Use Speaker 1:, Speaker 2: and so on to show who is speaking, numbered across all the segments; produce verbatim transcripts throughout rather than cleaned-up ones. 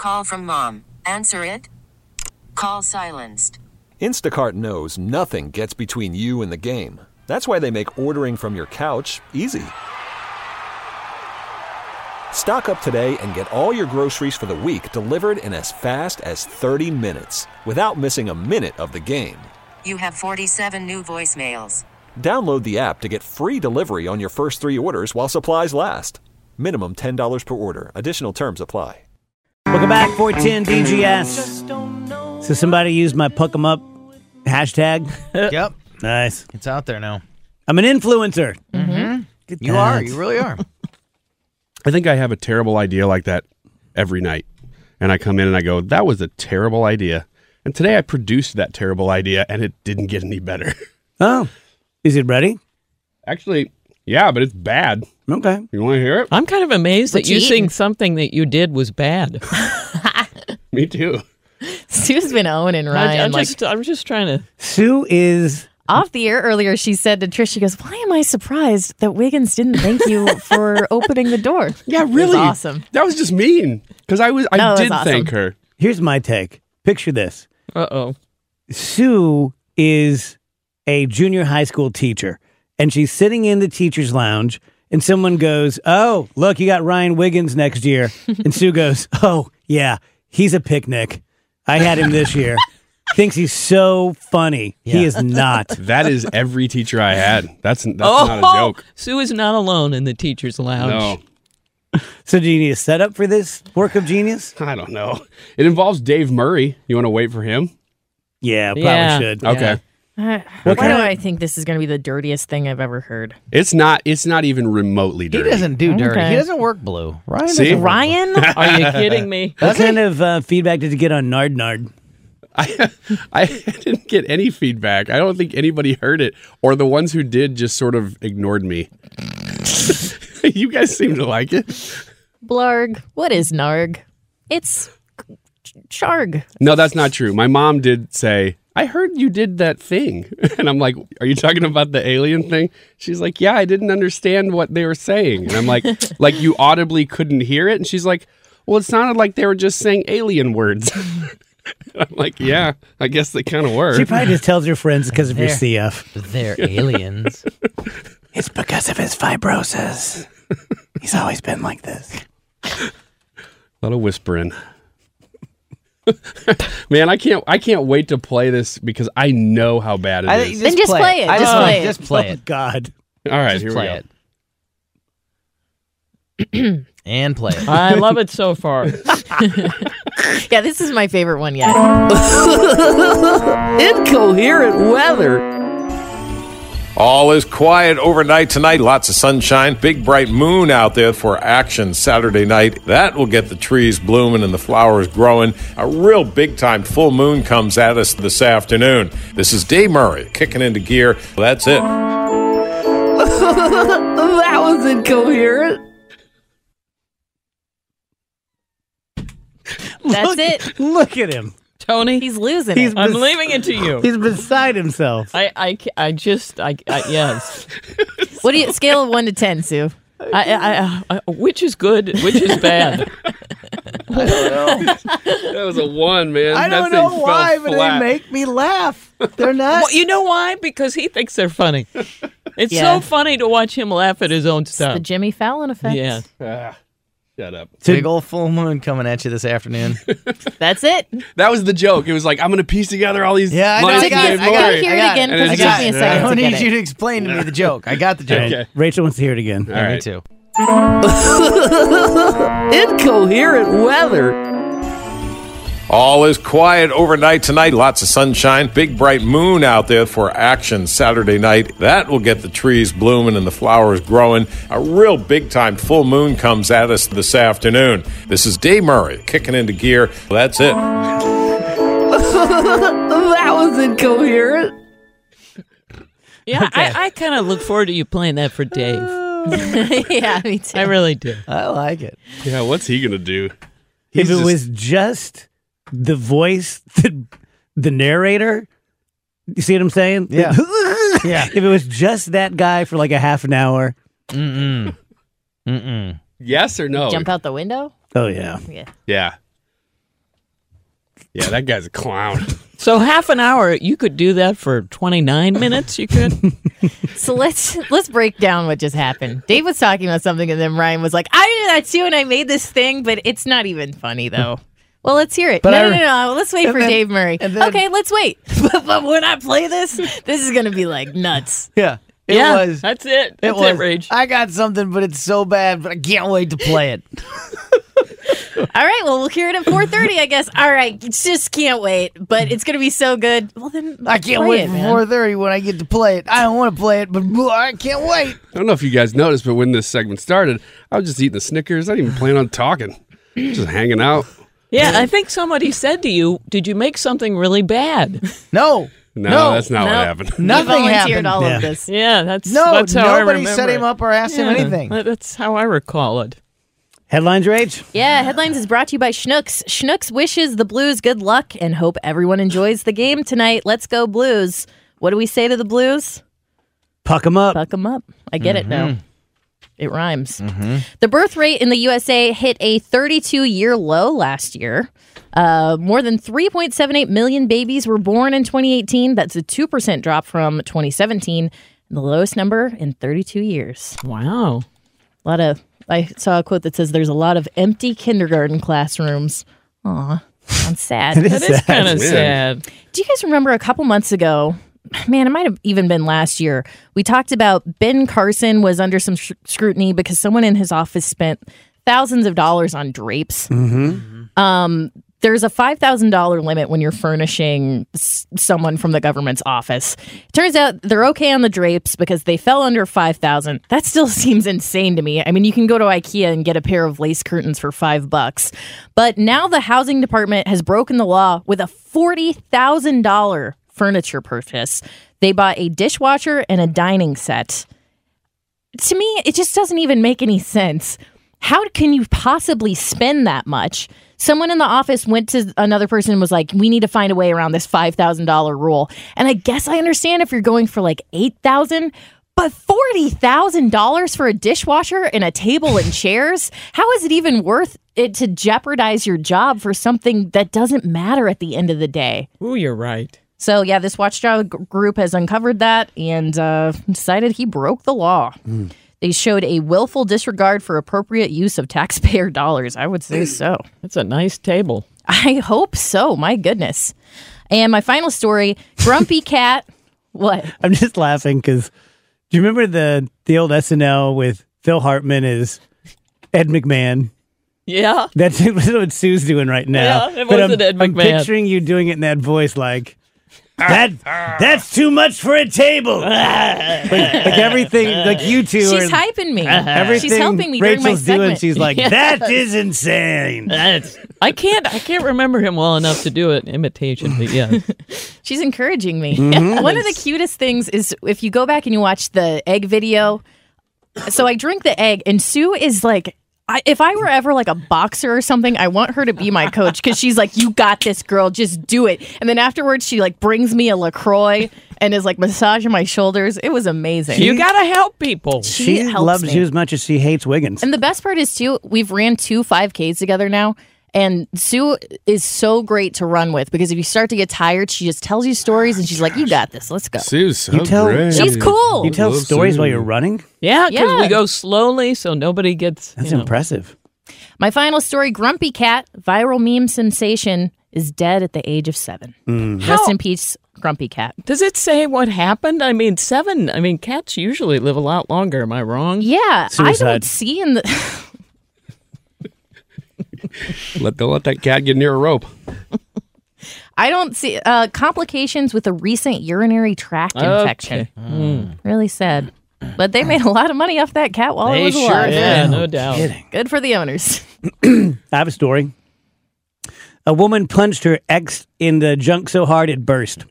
Speaker 1: Call from mom. Answer it. Call silenced.
Speaker 2: Instacart knows nothing gets between you and the game. That's why they make ordering from your couch easy. Stock up today and get all your groceries for the week delivered in as fast as thirty minutes without missing a minute of the game.
Speaker 1: You have forty-seven new voicemails.
Speaker 2: Download the app to get free delivery on your first three orders while supplies last. Minimum ten dollars per order. Additional terms apply.
Speaker 3: Welcome back, four ten D G S. So somebody used my Puck 'em Up hashtag.
Speaker 4: Yep.
Speaker 3: Nice.
Speaker 4: It's out there now.
Speaker 3: I'm an influencer.
Speaker 4: Mm-hmm. You are. You really are.
Speaker 5: I think I have a terrible idea like that every night. And I come in and I go, that was a terrible idea. And today I produced that terrible idea and it didn't get any better.
Speaker 3: Oh. Is it ready?
Speaker 5: Actually, yeah, but it's bad.
Speaker 3: Okay.
Speaker 5: You want to hear it?
Speaker 6: I'm kind of amazed
Speaker 7: What
Speaker 6: that you
Speaker 7: you
Speaker 6: think
Speaker 7: eating?
Speaker 6: something that you did was bad.
Speaker 5: Me too.
Speaker 7: Sue's been owning Ryan.
Speaker 6: I, I'm,
Speaker 7: like,
Speaker 6: just, I'm just trying to...
Speaker 3: Sue is...
Speaker 7: off the air earlier, she said to Trish, she goes, why am I surprised that Wiggins didn't thank you for opening the door?
Speaker 5: Yeah,
Speaker 7: It was
Speaker 5: really.
Speaker 7: awesome.
Speaker 5: That was just mean. Because I was, I
Speaker 7: No, it was
Speaker 5: did
Speaker 7: awesome.
Speaker 5: thank her.
Speaker 3: Here's my take. Picture this.
Speaker 6: Uh-oh.
Speaker 3: Sue is a junior high school teacher, and she's sitting in the teacher's lounge, and someone goes, oh, look, you got Ryan Wiggins next year. And Sue goes, oh, yeah, he's a picnic. I had him this year. Thinks he's so funny.
Speaker 4: Yeah.
Speaker 3: He is not.
Speaker 5: That is every teacher I had. That's, that's
Speaker 6: oh,
Speaker 5: not a joke.
Speaker 6: Sue is not alone in the teacher's lounge.
Speaker 5: No.
Speaker 3: So do you need a setup for this work of genius?
Speaker 5: I don't know. It involves Dave Murray. You want to wait for him?
Speaker 3: Yeah, probably
Speaker 6: Yeah.
Speaker 3: should.
Speaker 6: Yeah.
Speaker 5: Okay.
Speaker 7: Uh, why do I think this is going to be the dirtiest thing I've ever heard?
Speaker 5: It's not It's not even remotely
Speaker 4: He
Speaker 5: dirty.
Speaker 4: doesn't do dirty.
Speaker 7: Okay.
Speaker 4: He doesn't work blue. Ryan
Speaker 5: See?
Speaker 4: doesn't work
Speaker 7: Ryan?
Speaker 6: Are you kidding me?
Speaker 3: What kind of uh, feedback did you get on Nard Nard?
Speaker 5: I, I didn't get any feedback. I don't think anybody heard it, or the ones who did just sort of ignored me. You guys seem to like it.
Speaker 7: Blarg. What is Narg? It's Charg.
Speaker 5: No, that's not true. My mom did say, I heard you did that thing. And I'm like, are you talking about the alien thing? She's like, yeah, I didn't understand what they were saying. And I'm like, like you audibly couldn't hear it? And she's like, well, it sounded like they were just saying alien words. I'm like, yeah, I guess they kind of were.
Speaker 3: She probably just tells her friends because of your
Speaker 4: There.
Speaker 3: C F.
Speaker 4: They're aliens.
Speaker 3: It's because of his fibrosis. He's always been like this.
Speaker 5: A lot of whispering. Man, I can't I can't wait to play this because I know how bad it
Speaker 4: I
Speaker 5: is.
Speaker 4: think-
Speaker 7: Then just play it.
Speaker 4: I
Speaker 7: Just
Speaker 4: just
Speaker 7: play it.
Speaker 4: Just play
Speaker 3: Oh,
Speaker 4: it.
Speaker 3: God.
Speaker 5: All right,
Speaker 4: Just
Speaker 5: here
Speaker 4: play
Speaker 5: we go.
Speaker 4: it. And play it.
Speaker 6: I love it so far.
Speaker 7: Yeah, this is my favorite one yet.
Speaker 6: Incoherent weather.
Speaker 8: All is quiet overnight tonight. Lots of sunshine. Big bright moon out there for action Saturday night. That will get the trees blooming and the flowers growing. A real big-time full moon comes at us this afternoon. This is Dave Murray kicking into gear. That's it.
Speaker 6: That was incoherent.
Speaker 7: That's
Speaker 3: Look-
Speaker 7: it.
Speaker 3: Look at him.
Speaker 6: Tony,
Speaker 7: He's losing
Speaker 3: He's
Speaker 7: it.
Speaker 6: I'm
Speaker 3: bes-
Speaker 6: leaving it to you.
Speaker 3: He's beside himself.
Speaker 6: I, I, ca- I just, I, I yes.
Speaker 7: What do you scale of one to ten, Sue?
Speaker 6: I, I, I, I, which is good, which is bad?
Speaker 5: That was a one, man.
Speaker 4: I don't
Speaker 5: that thing
Speaker 4: know why,
Speaker 5: fell
Speaker 4: but
Speaker 5: flat.
Speaker 4: they make me laugh. They're not.
Speaker 6: Well, you know why? Because he thinks they're funny. It's
Speaker 7: Yeah.
Speaker 6: so funny to watch him laugh at his own
Speaker 7: It's
Speaker 6: stuff.
Speaker 7: the Jimmy Fallon effect.
Speaker 6: Yeah.
Speaker 5: Ah, shut up.
Speaker 4: Big old full moon coming at you this afternoon.
Speaker 7: That's it.
Speaker 5: That was the joke. It was like, I'm going to piece together all these
Speaker 4: Yeah, I know.
Speaker 5: lines
Speaker 4: I
Speaker 7: Take
Speaker 5: of
Speaker 4: got
Speaker 7: me,
Speaker 4: it.
Speaker 5: Dave
Speaker 4: I got
Speaker 7: gotta
Speaker 5: Murray.
Speaker 7: hear
Speaker 4: I
Speaker 7: it
Speaker 4: got
Speaker 7: again
Speaker 5: it.
Speaker 7: because
Speaker 5: And
Speaker 7: it
Speaker 5: it's
Speaker 7: took me a
Speaker 5: just-
Speaker 4: I
Speaker 7: second
Speaker 4: don't
Speaker 7: to
Speaker 4: need
Speaker 7: get
Speaker 4: you
Speaker 7: it.
Speaker 4: to explain to me the joke. I got the joke.
Speaker 5: Okay.
Speaker 3: Rachel wants to hear it again.
Speaker 5: All
Speaker 4: Yeah, me
Speaker 5: right.
Speaker 4: too.
Speaker 6: Incoherent weather.
Speaker 8: All is quiet overnight tonight. Lots of sunshine. Big bright moon out there for action Saturday night. That will get the trees blooming and the flowers growing. A real big-time full moon comes at us this afternoon. This is Dave Murray kicking into gear. That's it.
Speaker 6: That was incoherent. Yeah, I, I kind of look forward to you playing that for Dave.
Speaker 7: Yeah, me too.
Speaker 6: I really do.
Speaker 4: I like it.
Speaker 5: Yeah, what's he going to do?
Speaker 3: If
Speaker 5: He's
Speaker 3: it
Speaker 5: just-
Speaker 3: was just the voice, the, the narrator, you see what I'm saying?
Speaker 4: Yeah. Yeah.
Speaker 3: If it was just that guy for like a half an hour.
Speaker 4: Mm-mm. Mm-mm.
Speaker 5: Yes or no?
Speaker 7: Jump out the window?
Speaker 3: Oh, yeah.
Speaker 7: Yeah.
Speaker 5: Yeah. Yeah, that guy's a clown.
Speaker 6: So half an hour, you could do that for twenty-nine minutes, you could?
Speaker 7: So let's let's break down what just happened. Dave was talking about something, and then Ryan was like, I did that too, and I made this thing, but it's not even funny, though. Well, let's hear it.
Speaker 4: But
Speaker 7: no,
Speaker 4: I-
Speaker 7: no, no, no. Let's wait for
Speaker 4: then-
Speaker 7: Dave Murray.
Speaker 4: and then-
Speaker 7: Okay, let's wait. but, but when I play this, this is going to be like nuts.
Speaker 4: Yeah. It
Speaker 6: yeah,
Speaker 4: was.
Speaker 6: that's it.
Speaker 4: It
Speaker 6: That's
Speaker 4: was.
Speaker 6: it, Rage.
Speaker 4: I got something, but it's so bad, but I can't wait to play it.
Speaker 7: All right, well, we'll hear it at four thirty, I guess. All right, just can't wait, but it's going to be so good. Well, then
Speaker 4: I can't
Speaker 7: play
Speaker 4: wait
Speaker 7: it,
Speaker 4: for
Speaker 7: man.
Speaker 4: four thirty when I get to play it. I don't want to play it, but I can't wait.
Speaker 5: I don't know if you guys noticed, but when this segment started, I was just eating the Snickers. I didn't even plan on talking. Just hanging out.
Speaker 6: Yeah, I think somebody said to you, did you make something really bad?
Speaker 4: No.
Speaker 5: No,
Speaker 4: No.
Speaker 5: that's not
Speaker 7: No.
Speaker 5: what happened.
Speaker 7: He
Speaker 4: Nothing
Speaker 7: volunteered
Speaker 4: happened.
Speaker 7: all
Speaker 3: Yeah.
Speaker 7: of this.
Speaker 6: Yeah, that's,
Speaker 4: No,
Speaker 6: that's how I
Speaker 4: nobody
Speaker 6: remember
Speaker 4: set him
Speaker 6: it.
Speaker 4: up or asked him
Speaker 6: Yeah,
Speaker 4: anything.
Speaker 6: That's how I recall it.
Speaker 3: Headlines, Rage?
Speaker 7: Yeah, Headlines is brought to you by Schnucks. Schnucks wishes the Blues good luck and hope everyone enjoys the game tonight. Let's go Blues. What do we say to the Blues?
Speaker 3: Puck 'em up.
Speaker 7: Fuck them up. I get it
Speaker 4: Mm-hmm.
Speaker 7: now. It rhymes. The birth rate in the U S A hit a thirty-two-year low last year. Uh, more than three point seven eight million babies were born in twenty eighteen. That's a two percent drop from twenty seventeen, and the lowest number in thirty-two years.
Speaker 6: Wow.
Speaker 7: A lot of, I saw a quote that says there's a lot of empty kindergarten classrooms. Aw, sounds sad.
Speaker 3: It is
Speaker 6: That is
Speaker 3: sad.
Speaker 6: kind of
Speaker 5: Man.
Speaker 6: sad.
Speaker 7: Do you guys remember a couple months ago? Man, it might have even been last year. We talked about Ben Carson was under some sh- scrutiny because someone in his office spent thousands of dollars on drapes. Um, there's a five thousand dollars limit when you're furnishing s- someone from the government's office. Turns out they're okay on the drapes because they fell under five thousand dollars. That still seems insane to me. I mean, you can go to IKEA and get a pair of lace curtains for five bucks. But now the housing department has broken the law with a forty thousand dollars furniture purchase. They bought a dishwasher and a dining set. To me, it just doesn't even make any sense. How can you possibly spend that much? Someone in the office went to another person and was like, we need to find a way around this five thousand dollars rule. And I guess I understand if you're going for like eight thousand dollars, but forty thousand dollars for a dishwasher and a table and chairs? How is it even worth it to jeopardize your job for something that doesn't matter at the end of the day?
Speaker 6: Ooh, you're right.
Speaker 7: So, yeah, this watchdog g- group has uncovered that and uh, decided he broke the law. They showed a willful disregard for appropriate use of taxpayer dollars. I would say so.
Speaker 6: That's a nice table.
Speaker 7: I hope so. My goodness. And my final story, Grumpy Cat. What?
Speaker 3: I'm just laughing because do you remember the the old S N L with Phil Hartman as Ed McMahon?
Speaker 6: Yeah.
Speaker 3: That's what Sue's doing right now.
Speaker 6: Yeah, it
Speaker 3: But
Speaker 6: wasn't
Speaker 3: I'm,
Speaker 6: Ed
Speaker 3: I'm
Speaker 6: McMahon.
Speaker 3: picturing you doing it in that voice like, that that's too much for a table. like, like everything, like you two
Speaker 7: She's
Speaker 3: are.
Speaker 7: hyping me.
Speaker 3: Everything
Speaker 7: She's helping me during
Speaker 3: Rachel's
Speaker 7: my
Speaker 3: doing,
Speaker 7: segment.
Speaker 3: she's like, that is insane.
Speaker 6: That's I can't I can't remember him well enough to do an imitation, but yeah.
Speaker 7: She's encouraging me.
Speaker 3: Mm-hmm.
Speaker 7: One of the cutest things is if you go back and you watch the egg video. So I drink the egg, and Sue is like, I, if I were ever like a boxer or something, I want her to be my coach because she's like, you got this, girl, just do it. And then afterwards, she like brings me a LaCroix and is like massaging my shoulders. It was amazing.
Speaker 6: You gotta help people.
Speaker 7: She
Speaker 3: She
Speaker 7: helps
Speaker 3: loves
Speaker 7: me.
Speaker 3: you as much as she hates Wiggins.
Speaker 7: And the best part is, too, we've ran two five Ks together now. And Sue is so great to run with because if you start to get tired, she just tells you stories and she's like, you got this. Let's go.
Speaker 5: Sue's so
Speaker 3: You tell-
Speaker 5: great.
Speaker 7: She's cool.
Speaker 3: you tell
Speaker 5: Love
Speaker 3: stories
Speaker 5: Sue.
Speaker 3: while you're running?
Speaker 6: Yeah, because
Speaker 7: Yeah.
Speaker 6: we go slowly so nobody gets
Speaker 3: That's
Speaker 6: you know.
Speaker 3: impressive.
Speaker 7: My final story, Grumpy Cat, viral meme sensation, is dead at the age of seven. Rest
Speaker 6: How-
Speaker 7: in peace, Grumpy Cat.
Speaker 6: Does it say what happened? I mean, seven. I mean, cats usually live a lot longer. Am I wrong?
Speaker 7: Yeah, I
Speaker 3: Suicide.
Speaker 7: don't see in the...
Speaker 5: Let, don't let that cat get near a rope.
Speaker 7: I don't see uh, complications with a recent urinary tract infection.
Speaker 6: Okay.
Speaker 7: Really sad. But they made a lot of money off that cat while it
Speaker 4: They
Speaker 7: was
Speaker 4: sure
Speaker 7: alive.
Speaker 4: did.
Speaker 6: Yeah, no doubt.
Speaker 3: Kidding.
Speaker 7: Good for the owners.
Speaker 3: I have a story. A woman punched her ex in the junk so hard it burst.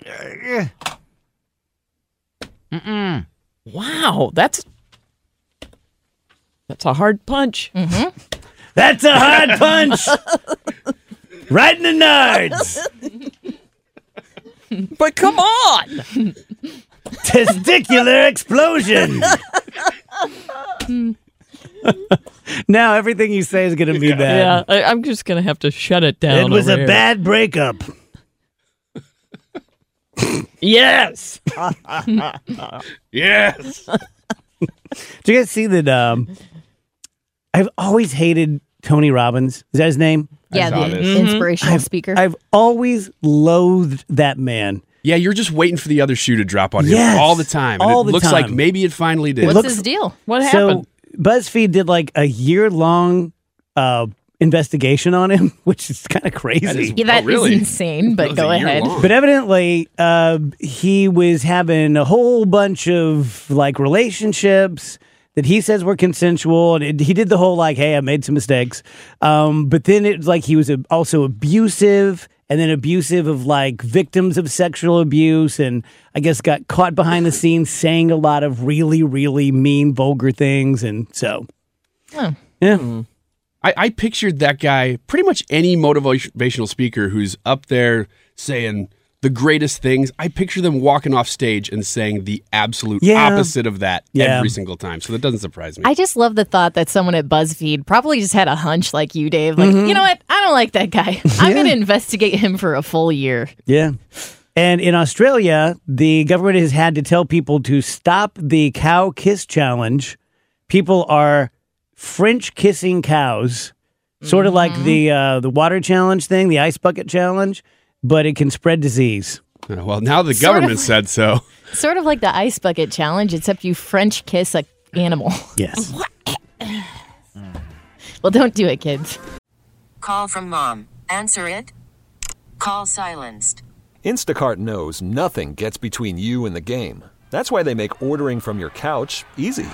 Speaker 6: Wow, that's that's a hard punch.
Speaker 3: That's a hard punch! Right in the nards!
Speaker 6: But come on,
Speaker 3: Testicular explosion! Now everything you say is going to be
Speaker 6: Yeah,
Speaker 3: bad.
Speaker 6: I, I'm just gonna have to shut it down.
Speaker 3: It was
Speaker 6: over
Speaker 3: a
Speaker 6: here.
Speaker 3: bad breakup.
Speaker 6: Yes.
Speaker 5: Yes.
Speaker 3: Did you guys see that? Um, I've always hated Tony Robbins. Is that his name?
Speaker 7: Yeah,
Speaker 5: saw
Speaker 7: the
Speaker 5: this.
Speaker 7: inspirational speaker.
Speaker 3: I've always loathed that man.
Speaker 5: Yeah, you're just waiting for the other shoe to drop on him
Speaker 3: Yes,
Speaker 5: all the time. And
Speaker 3: all
Speaker 5: it
Speaker 3: the
Speaker 5: looks like
Speaker 3: time.
Speaker 5: maybe it finally did.
Speaker 7: What's
Speaker 3: looks-
Speaker 7: his deal?
Speaker 6: What happened?
Speaker 3: So BuzzFeed did like a year long uh, investigation on him, which is kind of crazy.
Speaker 5: That is-
Speaker 7: Yeah, that
Speaker 5: Oh, really?
Speaker 7: is insane, but
Speaker 5: That was
Speaker 7: go
Speaker 5: a year
Speaker 7: ahead.
Speaker 5: long.
Speaker 3: But evidently, uh, he was having a whole bunch of like relationships that he says were consensual, and it, he did the whole like, "Hey, I made some mistakes." Um, but then it was like he was a, also abusive, and then abusive of like victims of sexual abuse, and I guess got caught behind the scenes saying a lot of really, really mean, vulgar things, and so
Speaker 7: Oh.
Speaker 3: yeah.
Speaker 5: I, I pictured that guy, pretty much any motivational speaker who's up there saying the greatest things. I picture them walking off stage and saying the absolute
Speaker 3: Yeah.
Speaker 5: opposite of that
Speaker 3: Yeah.
Speaker 5: every single time. So that doesn't surprise me.
Speaker 7: I just love the thought that someone at BuzzFeed probably just had a hunch like you, Dave. Like, you know what? I don't like that guy. I'm going to investigate him for a full year.
Speaker 3: Yeah. And in Australia, the government has had to tell people to stop the cow kiss challenge. People are French kissing cows, sort of like the uh, the water challenge thing, the ice bucket challenge, but it can spread disease.
Speaker 5: Uh, well, now the
Speaker 7: Sort of
Speaker 5: government
Speaker 7: like-
Speaker 5: said so.
Speaker 7: Sort of like the ice bucket challenge, except you French kiss a animal.
Speaker 3: Yes.
Speaker 7: Well, don't do it, kids.
Speaker 1: Call from mom. Answer it. Call silenced.
Speaker 2: Instacart knows nothing gets between you and the game. That's why they make ordering from your couch easy.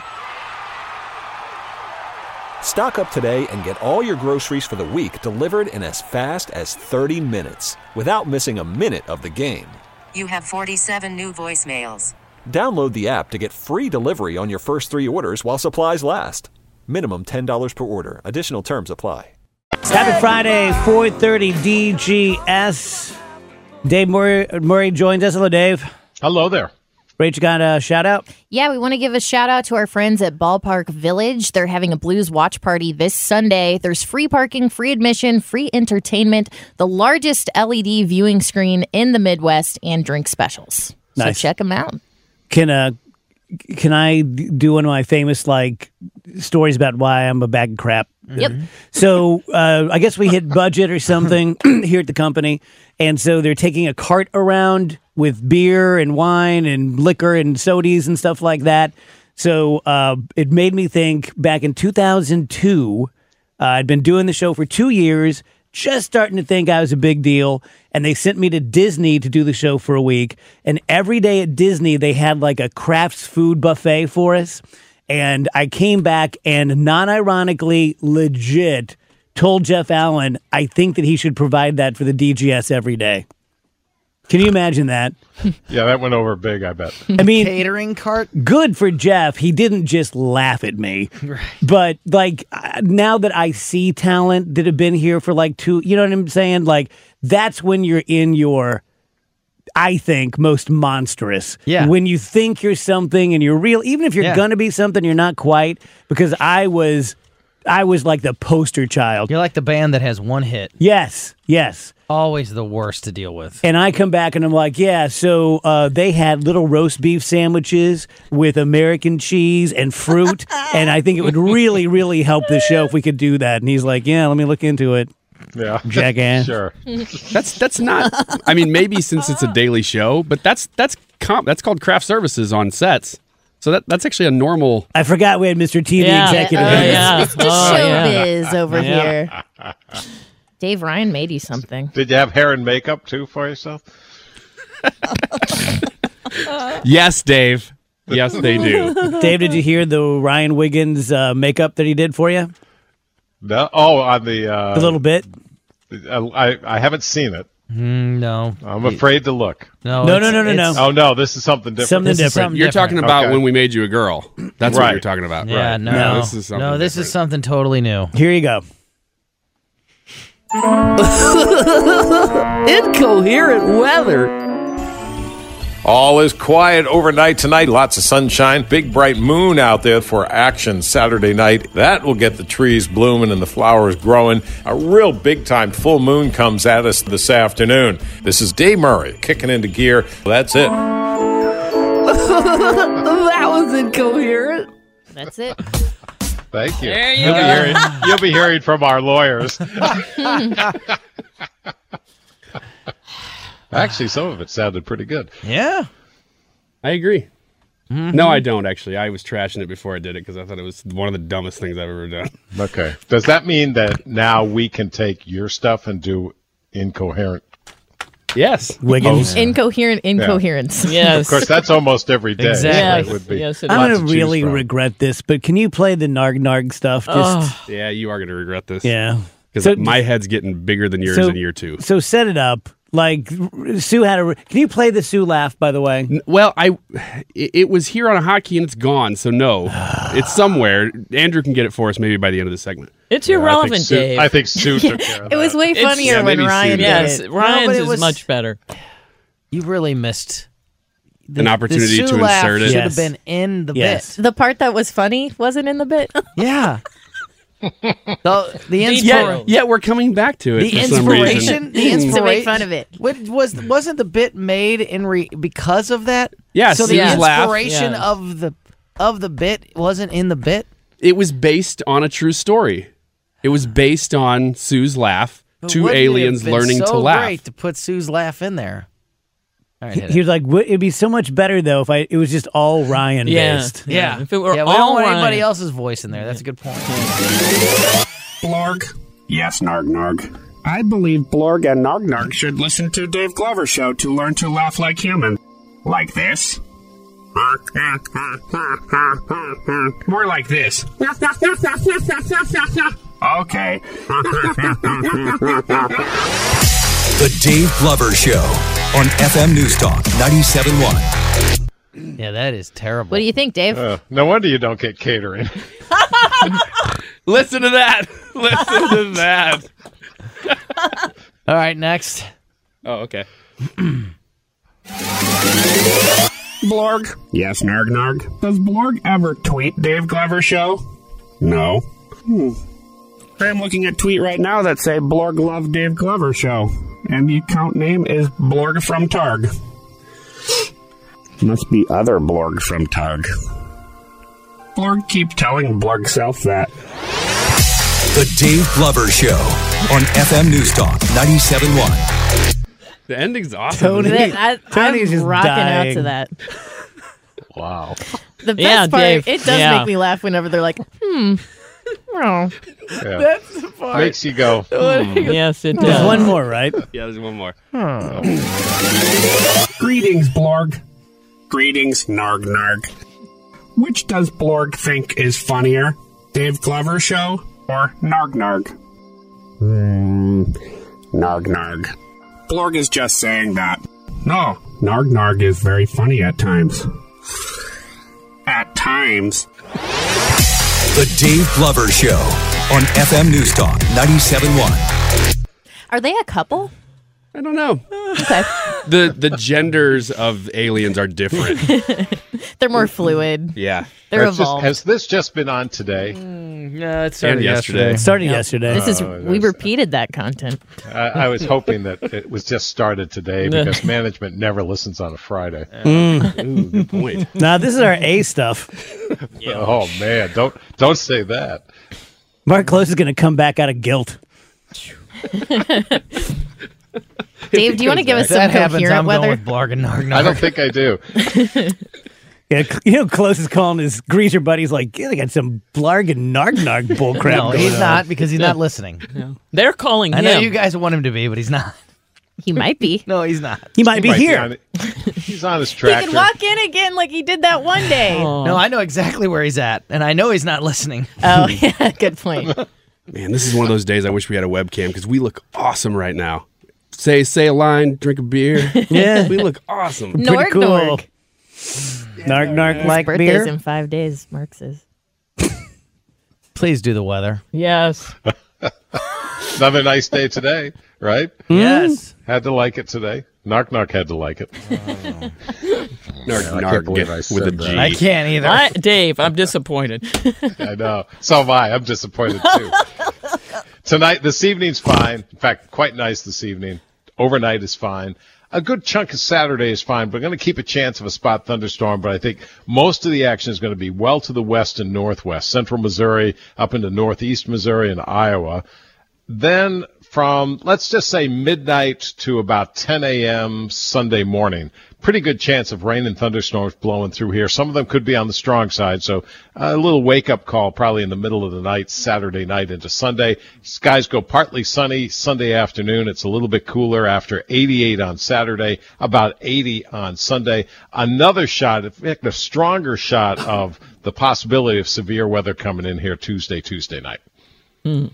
Speaker 2: Stock up today and get all your groceries for the week delivered in as fast as thirty minutes without missing a minute of the game.
Speaker 1: You have forty-seven new voicemails.
Speaker 2: Download the app to get free delivery on your first three orders while supplies last. Minimum ten dollars per order. Additional terms apply.
Speaker 3: Happy Friday, four thirty D G S. Dave Murray, Murray joins us. Hello, Dave.
Speaker 9: Hello there.
Speaker 3: Rach, got a shout out?
Speaker 7: Yeah, we want to give a shout out to our friends at Ballpark Village. They're having a blues watch party this Sunday. There's free parking, free admission, free entertainment, the largest L E D viewing screen in the Midwest, and drink specials.
Speaker 3: Nice.
Speaker 7: So check them out.
Speaker 3: Can uh, can I do one of my famous like stories about why I'm a bag of crap?
Speaker 7: Yep.
Speaker 3: So uh, I guess we hit budget or something here at the company, and so they're taking a cart around with beer and wine and liquor and sodies and stuff like that. So uh, it made me think back in two thousand two, uh, I'd been doing the show for two years, just starting to think I was a big deal, and they sent me to Disney to do the show for a week. And every day at Disney, they had like a crafts food buffet for us. And I came back and non-ironically, legit, told Jeff Allen, I think that he should provide that for the D G S every day. Can you imagine that?
Speaker 9: Yeah, that went over big, I bet.
Speaker 3: I mean,
Speaker 4: Catering cart.
Speaker 3: good for Jeff. He didn't just laugh at me. But like uh, now that I see talent that have been here for like two, you know what I'm saying? Like that's when you're in your, I think, most monstrous.
Speaker 4: Yeah.
Speaker 3: When you think you're something and you're real, even if you're
Speaker 4: Yeah.
Speaker 3: gonna be something, you're not quite. Because I was, I was like the poster child.
Speaker 4: You're like the band that has one hit.
Speaker 3: Yes, yes.
Speaker 4: Always the worst to deal with.
Speaker 3: And I come back and I'm like, yeah, so uh, they had little roast beef sandwiches with American cheese and fruit. And I think it would really, really help the show if we could do that. And he's like, yeah, let me look into it.
Speaker 9: Yeah.
Speaker 3: Jackass.
Speaker 9: Sure.
Speaker 5: That's that's not. I mean, maybe since it's a daily show, but that's that's comp, that's called craft services on sets. So that that's actually a normal.
Speaker 3: I forgot we had Mister T V
Speaker 6: Yeah.
Speaker 3: executive.
Speaker 6: Uh,
Speaker 3: here.
Speaker 6: yeah.
Speaker 7: It's just
Speaker 6: Oh, yeah.
Speaker 7: showbiz over
Speaker 6: Yeah.
Speaker 7: here. Dave Ryan made you something.
Speaker 9: Did you have hair and makeup too for yourself?
Speaker 5: Yes, Dave. Yes, they do.
Speaker 3: Dave, did you hear the Ryan Wiggins uh, makeup that he did for you?
Speaker 9: No. Oh, on the. Uh,
Speaker 3: A little bit?
Speaker 9: I I haven't seen it.
Speaker 4: Mm, no.
Speaker 9: I'm afraid to look.
Speaker 4: No,
Speaker 3: No,
Speaker 4: it's-
Speaker 3: no, no, no,
Speaker 4: it's-
Speaker 3: no.
Speaker 9: Oh no, this is something different.
Speaker 3: Something
Speaker 4: This is
Speaker 3: different.
Speaker 4: something
Speaker 5: You're
Speaker 4: different.
Speaker 5: talking about
Speaker 9: Okay.
Speaker 5: when we made you a girl. That's what
Speaker 9: Right.
Speaker 5: you're talking about.
Speaker 4: Yeah,
Speaker 5: right.
Speaker 4: no.
Speaker 5: No, this is something
Speaker 4: no, this is
Speaker 5: different.
Speaker 4: something totally new.
Speaker 3: Here you go.
Speaker 6: Incoherent weather.
Speaker 8: All is quiet overnight tonight. Lots of sunshine. Big bright moon out there for action Saturday night. That will get the trees blooming and the flowers growing. A real big-time full moon comes at us this afternoon. This is Dave Murray kicking into gear. That's it.
Speaker 6: That was incoherent.
Speaker 7: That's it.
Speaker 9: Thank you.
Speaker 6: There you
Speaker 9: you'll, be
Speaker 6: go.
Speaker 9: hearing, you'll be hearing from our lawyers. Actually, some of it sounded pretty good.
Speaker 4: Yeah.
Speaker 5: I agree. Mm-hmm. No, I don't, actually. I was trashing it before I did it because I thought it was one of the dumbest things I've ever done.
Speaker 9: Okay. Does that mean that now we can take your stuff and do incoherent?
Speaker 5: Yes.
Speaker 3: Wiggins.
Speaker 7: Incoherent incoherence.
Speaker 6: Yes.
Speaker 9: Of course, that's almost every day.
Speaker 4: Exactly.
Speaker 9: So it would be.
Speaker 6: Yes, it
Speaker 3: I'm
Speaker 9: lots
Speaker 3: going
Speaker 9: to
Speaker 3: to
Speaker 9: choose
Speaker 3: really
Speaker 9: from.
Speaker 3: regret this, but can you play the Narg Narg stuff? Just
Speaker 6: Oh.
Speaker 5: Yeah, you are going to regret this.
Speaker 3: Yeah.
Speaker 5: Because
Speaker 3: So-
Speaker 5: my head's getting bigger than yours
Speaker 3: so-
Speaker 5: in year two.
Speaker 3: So set it up. Like, Sue had a. Can you play the Sue laugh, by the way?
Speaker 5: N- Well, I it, it was here on a hotkey and it's gone, so no. It's somewhere. Andrew can get it for us maybe by the end of the segment.
Speaker 6: It's
Speaker 9: Yeah, I think
Speaker 6: irrelevant,
Speaker 9: Sue-
Speaker 6: Dave.
Speaker 9: I think Sue took care of
Speaker 7: It was
Speaker 9: that.
Speaker 7: way
Speaker 6: It's-
Speaker 7: funnier
Speaker 5: yeah,
Speaker 7: when
Speaker 5: maybe
Speaker 7: Ryan
Speaker 5: Sue
Speaker 7: did
Speaker 6: yes,
Speaker 7: it.
Speaker 6: Ryan's
Speaker 4: but it
Speaker 6: is
Speaker 4: was-
Speaker 6: much better.
Speaker 4: You really missed the,
Speaker 5: An opportunity
Speaker 4: the Sue
Speaker 5: to
Speaker 4: laugh
Speaker 5: insert it.
Speaker 4: Should
Speaker 3: Yes.
Speaker 4: have been in the
Speaker 3: Yes.
Speaker 4: bit.
Speaker 7: The part that was funny wasn't in the bit.
Speaker 4: Yeah. the the
Speaker 6: Yeah,
Speaker 4: inspiration.
Speaker 5: Yeah, we're coming back to it
Speaker 4: The
Speaker 5: for some reason.
Speaker 4: inspiration, the
Speaker 7: To
Speaker 4: inspiration,
Speaker 7: make fun of it.
Speaker 4: What was wasn't the bit made in re, because of that?
Speaker 5: Yeah,
Speaker 4: So the
Speaker 5: Sue's laugh.
Speaker 4: inspiration
Speaker 6: Yeah.
Speaker 4: of the of the bit wasn't in the bit.
Speaker 5: It was based on a true story. It was based on Sue's laugh,
Speaker 4: But
Speaker 5: two
Speaker 4: wouldn't it have
Speaker 5: aliens
Speaker 4: been
Speaker 5: learning
Speaker 4: so
Speaker 5: to laugh.
Speaker 4: Great to put Sue's laugh in there. All right, hit
Speaker 3: He
Speaker 4: it.
Speaker 3: was like, "Would- it'd be so much better though if I it was just all Ryan
Speaker 6: Yeah.
Speaker 3: based.
Speaker 4: yeah,
Speaker 6: If it were
Speaker 4: yeah, we
Speaker 6: all
Speaker 4: don't want anybody
Speaker 6: Ryan.
Speaker 4: else's voice in there. That's a good point.
Speaker 10: Blorg? Yes, Narg Narg. I believe Blorg and Narg Narg should listen to Dave Glover show to learn to laugh like human. Like this? More like this. Okay.
Speaker 11: The Dave Glover Show on F M News Talk ninety-seven point one.
Speaker 4: Yeah, that is terrible.
Speaker 7: What do you think, Dave?
Speaker 9: Uh, no wonder you don't get catering.
Speaker 5: Listen to that. Listen to that.
Speaker 4: All right, next.
Speaker 5: Oh, okay.
Speaker 10: Blorg? Yes, Narg Narg. Does Blorg ever tweet Dave Glover show? No. Hmm. I'm looking at tweet right now that say Blorg love Dave Glover show. And the account name is Blorg from Targ. Must be other Blorg from Targ. Blorg keep telling Blorg self that.
Speaker 11: The Dave Glover Show on F M News Talk ninety-seven point one.
Speaker 5: The ending's awesome.
Speaker 3: Tony-
Speaker 5: isn't it?
Speaker 7: That, I,
Speaker 3: Tony's
Speaker 7: I'm
Speaker 3: just
Speaker 7: rocking
Speaker 3: dying.
Speaker 7: out to that.
Speaker 9: Wow.
Speaker 7: The best
Speaker 6: Yeah,
Speaker 7: part,
Speaker 6: Dave.
Speaker 7: it does
Speaker 6: Yeah.
Speaker 7: make me laugh whenever they're like, hmm. Oh.
Speaker 9: Yeah. Makes you go, hmm.
Speaker 6: Yes, it
Speaker 3: There's
Speaker 6: does.
Speaker 3: one more, right?
Speaker 5: Yeah, there's one more.
Speaker 10: Greetings, Blorg. Greetings, Narg Narg. Which does Blorg think is funnier? Dave Glover show or Narg Narg? Hmm. Narg Narg. Blorg is just saying that. No, Narg Narg is very funny at times. At times.
Speaker 11: The Dave Glover Show on F M News Talk ninety-seven point one.
Speaker 7: Are they a couple?
Speaker 5: I don't know.
Speaker 7: Okay.
Speaker 5: The the genders of aliens are different.
Speaker 7: They're more fluid.
Speaker 5: Yeah.
Speaker 7: They're
Speaker 9: Has, just,
Speaker 7: evolved.
Speaker 9: has this just been on today?
Speaker 4: Yeah, it started
Speaker 5: And yesterday.
Speaker 3: It started yesterday.
Speaker 7: This is
Speaker 9: Oh,
Speaker 7: we
Speaker 9: that's-
Speaker 7: repeated that content.
Speaker 9: I, I was hoping that it was just started today because management never listens on a Friday.
Speaker 5: Ooh, good point.
Speaker 3: Now this is our A stuff.
Speaker 9: Oh man, don't don't say that.
Speaker 3: Mark Close is going to come back out of guilt.
Speaker 7: Dave, do you want to give us
Speaker 4: If
Speaker 7: some
Speaker 4: that happens,
Speaker 7: coherent
Speaker 4: I'm
Speaker 7: weather?
Speaker 4: going with Blorg and Narg Narg.
Speaker 9: I don't think I do.
Speaker 3: Yeah, you know, Close is calling his greaser buddies like, yeah, they got some blarg and narg narg bull crap.
Speaker 4: No,
Speaker 3: going
Speaker 4: he's
Speaker 3: on."
Speaker 4: not because he's not listening.
Speaker 6: They're calling
Speaker 4: I
Speaker 6: him.
Speaker 4: know you guys want him to be, but he's not.
Speaker 7: He might be.
Speaker 4: No, he's not.
Speaker 3: He might be
Speaker 9: Might
Speaker 3: here.
Speaker 9: on, he's on his
Speaker 7: He
Speaker 9: tractor.
Speaker 7: could walk in again like he did that one day.
Speaker 6: Oh.
Speaker 4: No, I know exactly where he's at, and I know he's not listening.
Speaker 7: Oh, yeah, good point.
Speaker 5: Man, this is one of those days I wish we had a webcam because we look awesome right now. Say say a line, drink a beer.
Speaker 3: Yeah.
Speaker 5: We look awesome.
Speaker 3: Pretty
Speaker 7: Norg
Speaker 3: cool.
Speaker 7: Norg.
Speaker 3: Narg narg
Speaker 7: His
Speaker 3: like
Speaker 7: birthday's
Speaker 3: beer.
Speaker 7: in five days, Mark says.
Speaker 4: Please do the weather.
Speaker 6: Yes.
Speaker 9: Another nice day today, right?
Speaker 4: Yes.
Speaker 9: Had to like it today. Narc Narc had to like it.
Speaker 5: Narc
Speaker 9: I
Speaker 5: Narc
Speaker 9: can't believe
Speaker 5: get-
Speaker 9: I said
Speaker 5: with a
Speaker 9: that.
Speaker 5: G.
Speaker 4: I can't either.
Speaker 6: I, Dave, I'm disappointed.
Speaker 9: I know. So am I. I'm disappointed too. Tonight, this evening's fine. In fact, quite nice this evening. Overnight is fine. A good chunk of Saturday is fine. We're going to keep a chance of a spot thunderstorm, but I think most of the action is going to be well to the west and northwest, central Missouri, up into northeast Missouri and Iowa. Then from, let's just say midnight to about ten a.m. Sunday morning, pretty good chance of rain and thunderstorms blowing through here. Some of them could be on the strong side, so a little wake-up call probably in the middle of the night, Saturday night into Sunday. Skies go partly sunny Sunday afternoon. It's a little bit cooler after eighty-eight on Saturday, about eighty on Sunday. Another shot, in fact, a stronger shot of the possibility of severe weather coming in here Tuesday, Tuesday night.
Speaker 6: Mm.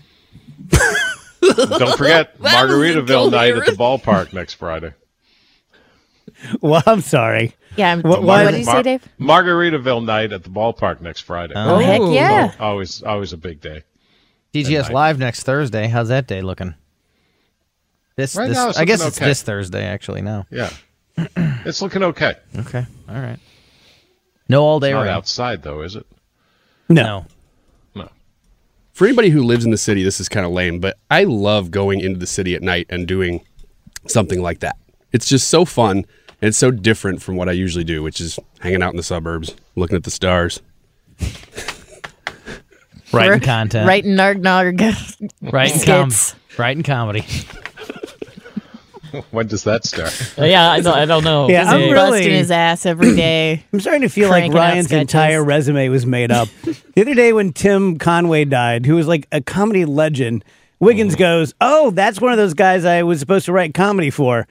Speaker 9: Don't forget Margaritaville night at the ballpark next Friday.
Speaker 3: Well, I'm sorry.
Speaker 7: Yeah. I'm,
Speaker 3: What-
Speaker 7: what,
Speaker 3: what-
Speaker 7: did you say, Dave?
Speaker 9: Margaritaville night at the ballpark next Friday.
Speaker 7: Oh, heck yeah.
Speaker 9: Always, always a big day.
Speaker 4: D G S Live next Thursday. How's that day looking? This,
Speaker 9: Right
Speaker 4: this
Speaker 9: now it's
Speaker 4: I guess
Speaker 9: looking
Speaker 4: it's
Speaker 9: okay.
Speaker 4: this Thursday, actually, now.
Speaker 9: Yeah. It's looking okay.
Speaker 4: Okay, all right. No all-day
Speaker 9: Not
Speaker 4: rain.
Speaker 9: outside, though, is it?
Speaker 3: No.
Speaker 9: No.
Speaker 5: For anybody who lives in the city, this is kind of lame, but I love going into the city at night and doing something like that. It's just so fun, and it's so different from what I usually do, which is hanging out in the suburbs, looking at the stars.
Speaker 4: Writing content.
Speaker 7: Writing narg narg.
Speaker 4: Writing com-
Speaker 7: skits.
Speaker 4: Writing comedy.
Speaker 9: When does that start?
Speaker 6: Yeah, I don't, I don't know.
Speaker 3: Yeah, I'm
Speaker 7: He's
Speaker 3: really
Speaker 7: busting his ass every day.
Speaker 3: I'm starting to feel like
Speaker 7: Cranking out
Speaker 3: Ryan's
Speaker 7: sketches.
Speaker 3: entire resume was made up. The other day when Tim Conway died, who was like a comedy legend, Wiggins goes, "Oh, that's one of those guys I was supposed to write comedy for."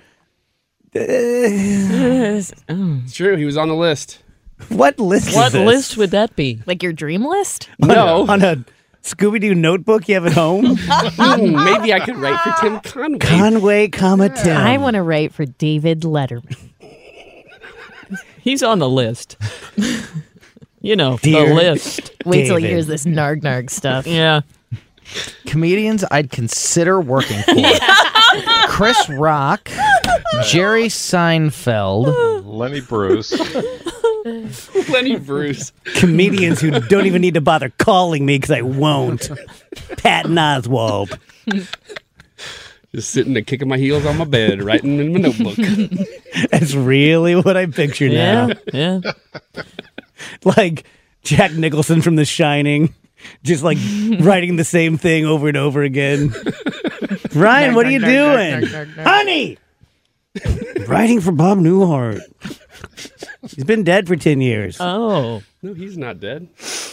Speaker 5: It's true. He was on the list.
Speaker 3: What list? is
Speaker 6: What
Speaker 3: this?
Speaker 6: list would that be?
Speaker 7: Like your dream list?
Speaker 5: No.
Speaker 3: on a Scooby-Doo notebook you have at home.
Speaker 5: Hmm, maybe I could write for Tim Conway.
Speaker 3: Conway, comma Tim.
Speaker 7: I want to write for David Letterman.
Speaker 6: He's on the list. You know,
Speaker 3: Dear
Speaker 6: the list.
Speaker 7: Wait till he
Speaker 3: David.
Speaker 7: hears this narg narg stuff.
Speaker 6: Yeah.
Speaker 4: Comedians I'd consider working for. Chris Rock, Jerry Seinfeld,
Speaker 9: Lenny Bruce.
Speaker 5: Lenny Bruce.
Speaker 3: Comedians who don't even need to bother calling me because I won't. Patton Oswalt.
Speaker 5: Just sitting there kicking my heels on my bed, writing in my notebook.
Speaker 3: That's really what I picture now.
Speaker 6: Yeah. Yeah.
Speaker 3: Like Jack Nicholson from The Shining, just like writing the same thing over and over again. Ryan, what are you doing? Honey! Writing for Bob Newhart. He's been dead for ten years.
Speaker 6: Oh.
Speaker 5: No, he's not dead.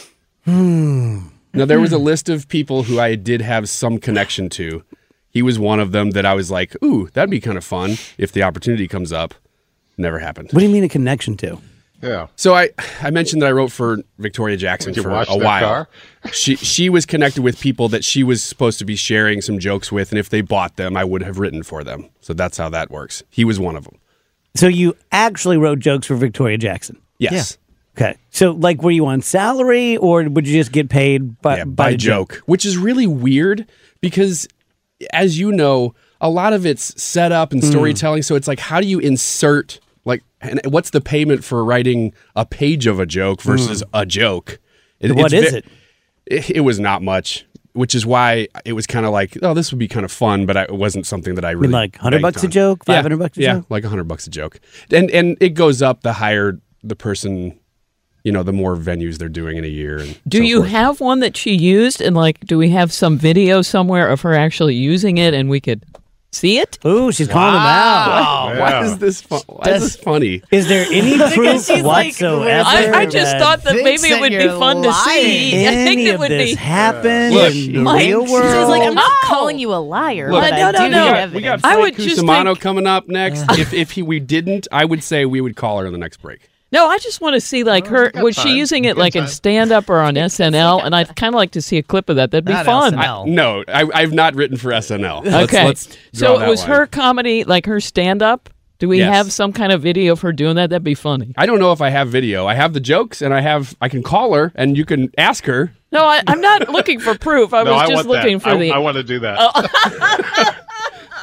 Speaker 5: Now, there was a list of people who I did have some connection to. He was one of them that I was like, ooh, that'd be kind of fun if the opportunity comes up. Never happened.
Speaker 3: What do you mean a connection to?
Speaker 9: Yeah.
Speaker 5: So I, I mentioned that I wrote for Victoria Jackson
Speaker 9: Did you
Speaker 5: for
Speaker 9: wash
Speaker 5: a
Speaker 9: that
Speaker 5: while.
Speaker 9: car?
Speaker 5: She she was connected with people that she was supposed to be sharing some jokes with, and if they bought them, I would have written for them. So that's how that works. He was one of them.
Speaker 3: So you actually wrote jokes for Victoria Jackson?
Speaker 5: Yes.
Speaker 3: Okay. So like were you on salary or would you just get paid by,
Speaker 5: Yeah,
Speaker 3: by,
Speaker 5: by
Speaker 3: the
Speaker 5: joke, which is really weird because, as you know, a lot of it's set up and storytelling. So it's like, how do you insert, like, and what's the payment for writing a page of a joke versus a joke? It,
Speaker 3: What
Speaker 5: it's
Speaker 3: is
Speaker 5: ve-
Speaker 3: it?
Speaker 5: it? It was not much, which is why it was kind of like, oh, this would be kind of fun, but I, it wasn't something that I really
Speaker 3: like one hundred
Speaker 5: banked
Speaker 3: bucks a
Speaker 5: on.
Speaker 3: joke,
Speaker 5: Yeah,
Speaker 3: five hundred bucks a
Speaker 5: yeah,
Speaker 3: joke?
Speaker 5: like one hundred bucks a joke. And and it goes up the higher the person, you know, the more venues they're doing in a year. And
Speaker 6: Do
Speaker 5: so
Speaker 6: you
Speaker 5: forth.
Speaker 6: have one that she used? And like, do we have some video somewhere of her actually using it and we could see it?
Speaker 3: Ooh, she's calling him out.
Speaker 5: Oh, why
Speaker 9: Yeah.
Speaker 5: is this fun? Why is this funny?
Speaker 3: Is there any proof
Speaker 6: she's like,
Speaker 3: whatsoever?
Speaker 6: I, I just
Speaker 3: that
Speaker 6: thought that
Speaker 4: thinks
Speaker 6: maybe it
Speaker 4: that
Speaker 6: would be
Speaker 4: you're
Speaker 6: fun to see. I think
Speaker 3: any
Speaker 6: it
Speaker 3: of
Speaker 6: would
Speaker 3: this
Speaker 6: be.
Speaker 3: happened
Speaker 5: Look,
Speaker 3: in the
Speaker 6: Mike,
Speaker 3: real
Speaker 6: she's
Speaker 3: world.
Speaker 7: She's like, I'm not
Speaker 6: No.
Speaker 7: calling you a liar,
Speaker 5: Look,
Speaker 7: but
Speaker 6: no,
Speaker 7: I
Speaker 6: no,
Speaker 7: do
Speaker 6: no.
Speaker 7: have
Speaker 5: We
Speaker 7: evidence.
Speaker 5: got
Speaker 6: I
Speaker 5: Frank
Speaker 6: would just
Speaker 5: Cusimano
Speaker 6: think-
Speaker 5: coming up next. if if he we didn't, I would say we would call her on the next break.
Speaker 6: No, I just want to see like her.
Speaker 9: got
Speaker 6: Was she
Speaker 9: time.
Speaker 6: using it
Speaker 9: We got
Speaker 6: like in
Speaker 9: time.
Speaker 6: stand up or on S N L? And I'd kind of like to see a clip of that. That'd be
Speaker 4: Not
Speaker 6: fun.
Speaker 4: S N L.
Speaker 5: No, I, I've not written for S N L. Let's,
Speaker 6: Okay.
Speaker 5: let's draw
Speaker 6: So
Speaker 5: that
Speaker 6: it was
Speaker 5: line.
Speaker 6: her comedy, like her stand up. Do we
Speaker 5: Yes.
Speaker 6: have some kind of video of her doing that? That'd be funny.
Speaker 5: I don't know if I have video. I have the jokes, and I have I can call her, and you can ask her.
Speaker 6: No, I, I'm not looking for proof. I
Speaker 9: No,
Speaker 6: was
Speaker 9: I
Speaker 6: just
Speaker 9: want
Speaker 6: looking
Speaker 9: that.
Speaker 6: for
Speaker 9: I,
Speaker 6: the.
Speaker 9: I want to do that.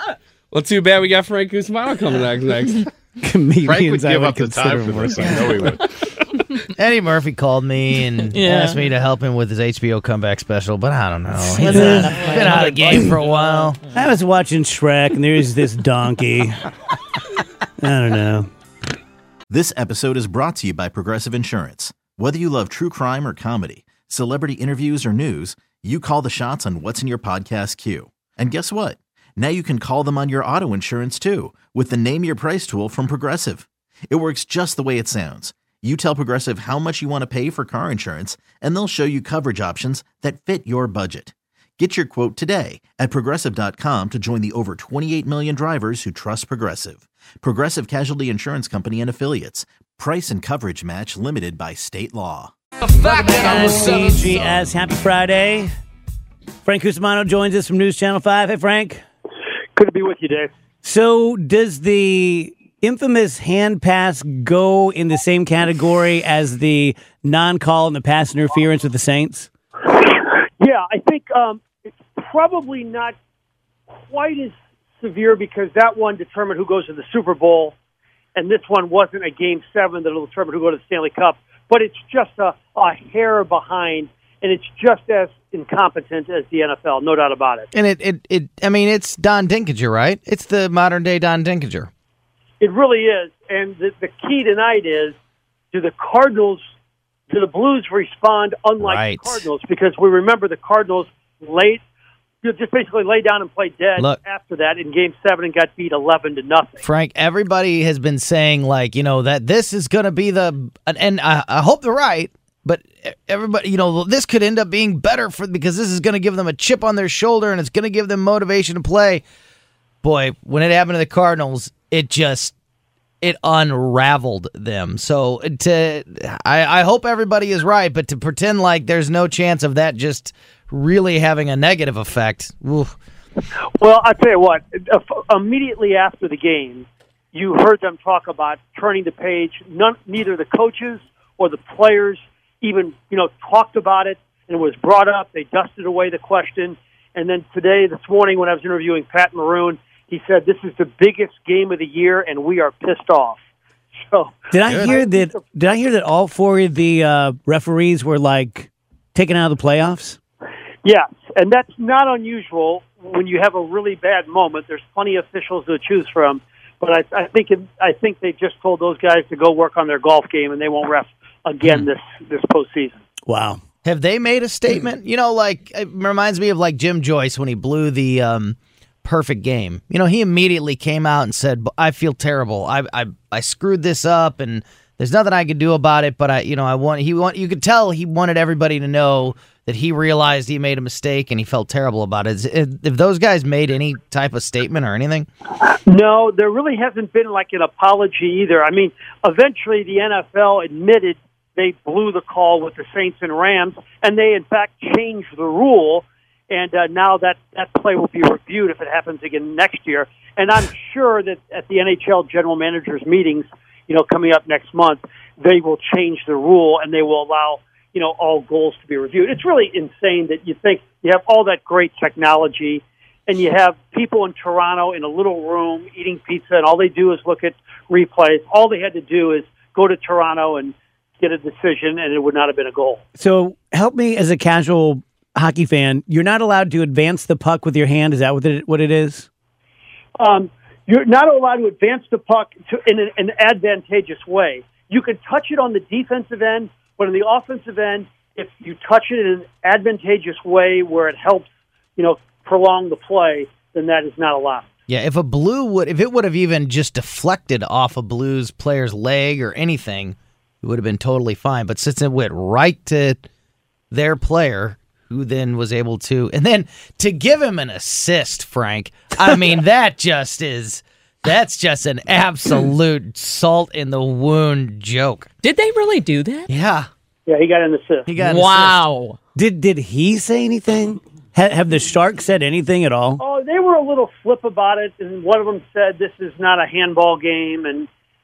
Speaker 5: Well, too bad we got Frank Cusmano coming next. next.
Speaker 3: Comedians
Speaker 9: Frank would
Speaker 3: I
Speaker 9: give
Speaker 3: would
Speaker 9: up the time for
Speaker 3: consider
Speaker 9: this. I know he would.
Speaker 4: Eddie Murphy called me and
Speaker 6: Yeah.
Speaker 4: asked me to help him with his H B O comeback special, but I don't know. He's
Speaker 6: What's
Speaker 4: been
Speaker 6: that?
Speaker 4: been out of the game for a while.
Speaker 3: I was watching Shrek, and there's this donkey. I don't know.
Speaker 12: This episode is brought to you by Progressive Insurance. Whether you love true crime or comedy, celebrity interviews or news, you call the shots on what's in your podcast queue. And guess what? Now you can call them on your auto insurance too with the Name Your Price tool from Progressive. It works just the way it sounds. You tell Progressive how much you want to pay for car insurance, and they'll show you coverage options that fit your budget. Get your quote today at Progressive dot com to join the over twenty-eight million drivers who trust Progressive. Progressive Casualty Insurance Company and Affiliates. Price and coverage match limited by state law.
Speaker 3: C G S, happy Friday. Frank Cusmano joins us from News Channel five. Hey, Frank.
Speaker 13: Good to be with you, Dave.
Speaker 3: So does the infamous hand pass go in the same category as the non-call and the pass interference with the Saints?
Speaker 13: Yeah, I think um, it's probably not quite as severe because that one determined who goes to the Super Bowl, and this one wasn't a Game seven that will determine who goes to the Stanley Cup. But it's just a, a hair behind, and it's just as incompetent as the N F L, no doubt about it.
Speaker 4: And it, it, it I mean, it's Don Dinkinger, right? It's the modern day Don Dinkinger.
Speaker 13: It really is. And the, the key tonight is, do the Cardinals, do the Blues respond unlike
Speaker 4: Right.
Speaker 13: the Cardinals? Because we remember the Cardinals late, just basically lay down and play dead
Speaker 4: Look.
Speaker 13: after that in Game seven and got beat eleven to nothing.
Speaker 4: Frank, everybody has been saying, like, you know, that this is going to be the, and I, I hope they're right, but everybody, you know, this could end up being better for because this is going to give them a chip on their shoulder and it's going to give them motivation to play. Boy, when it happened to the Cardinals, it just, it unraveled them. So to, I, I hope everybody is right, but to pretend like there's no chance of that just really having a negative effect. Oof.
Speaker 13: Well, I'll tell you what, immediately after the game, you heard them talk about turning the page. None, neither the coaches or the players even, you know, talked about it, and it was brought up. They dusted away the question. And then today, this morning, when I was interviewing Pat Maroon, he said, this is the biggest game of the year, and we are pissed off. So
Speaker 3: Did I hear that? Did I hear that all four of the uh, referees were like taken out of the playoffs?
Speaker 13: Yes, and that's not unusual when you have a really bad moment. There's plenty of officials to choose from, but I, I think it, I think they just told those guys to go work on their golf game, and they won't ref again this this postseason.
Speaker 3: Wow.
Speaker 4: Have they made a statement? You know, like, it reminds me of like Jim Joyce when he blew the um, perfect game. You know, he immediately came out and said, I feel terrible. I I, I screwed this up, and there's nothing I can do about it, but I, you know, I want, he want, you could tell he wanted everybody to know that he realized he made a mistake and he felt terrible about it. Have those guys made any type of statement or anything?
Speaker 13: No, there really hasn't been like an apology either. I mean, eventually the N F L admitted they blew the call with the Saints and Rams, and they, in fact, changed the rule, and uh, now that, that play will be reviewed if it happens again next year. And I'm sure that at the N H L general managers' meetings, you know, coming up next month, they will change the rule, and they will allow, you know, all goals to be reviewed. It's really insane that you think you have all that great technology, and you have people in Toronto in a little room eating pizza, and all they do is look at replays. All they had to do is go to Toronto and get a decision, and it would not have been a goal.
Speaker 3: So help me as a casual hockey fan. You're not allowed to advance the puck with your hand. Is that what it, what it is?
Speaker 13: Um, you're not allowed to advance the puck to, in an, an advantageous way. You can touch it on the defensive end, but on the offensive end, if you touch it in an advantageous way where it helps, you know, prolong the play, then that is not allowed.
Speaker 4: Yeah, if a blue would, if it would have even just deflected off a Blues player's leg or anything, it would have been totally fine. But since it went right to their player, who then was able to, and then to give him an assist, Frank, I mean, that just is, that's just an absolute salt in the wound joke.
Speaker 6: Did they really do that?
Speaker 4: Yeah.
Speaker 13: Yeah, he got an assist.
Speaker 4: He got an
Speaker 6: wow.
Speaker 4: assist.
Speaker 3: Did did he say anything? Ha- have the Sharks said anything at all?
Speaker 13: Oh, they were a little flip about it, and one of them said this is not a handball game, and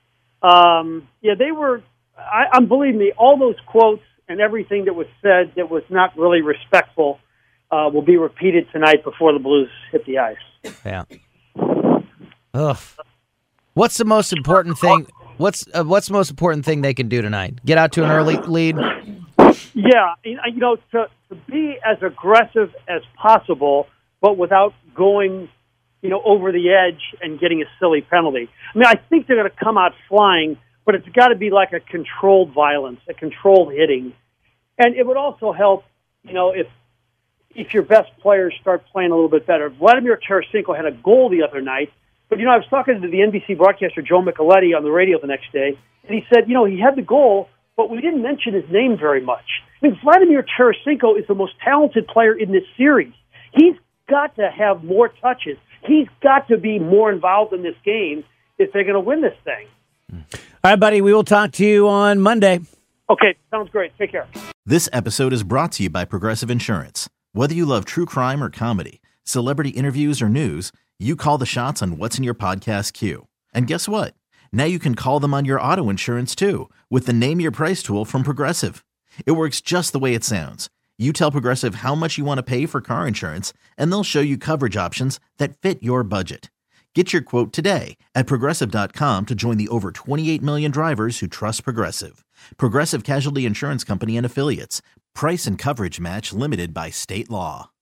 Speaker 13: um, yeah, they were. I, I believe me, all those quotes and everything that was said that was not really respectful uh, will be repeated tonight before the Blues hit the ice.
Speaker 4: Yeah. Ugh. What's the most important thing? What's uh, what's the most important thing they can do tonight? Get out to an early lead?
Speaker 13: Yeah, you know, to, to be as aggressive as possible, but without going, you know, over the edge and getting a silly penalty. I mean, I think they're going to come out flying, but it's got to be like a controlled violence, a controlled hitting. And it would also help, you know, if if your best players start playing a little bit better. Vladimir Tarasenko had a goal the other night, but, you know, I was talking to the N B C broadcaster, Joe Micheletti, on the radio the next day, and he said, you know, he had the goal, but we didn't mention his name very much. I mean, Vladimir Tarasenko is the most talented player in this series. He's got to have more touches. He's got to be more involved in this game if they're going to win this thing.
Speaker 3: All right, buddy, we will talk to you on Monday.
Speaker 13: Okay, sounds great. Take care.
Speaker 12: This episode is brought to you by Progressive Insurance. Whether you love true crime or comedy, celebrity interviews or news, you call the shots on what's in your podcast queue. And guess what? Now you can call them on your auto insurance too with the Name Your Price tool from Progressive. It works just the way it sounds. You tell Progressive how much you want to pay for car insurance, and they'll show you coverage options that fit your budget. Get your quote today at Progressive dot com to join the over twenty-eight million drivers who trust Progressive. Progressive Casualty Insurance Company and Affiliates. Price and coverage match limited by state law.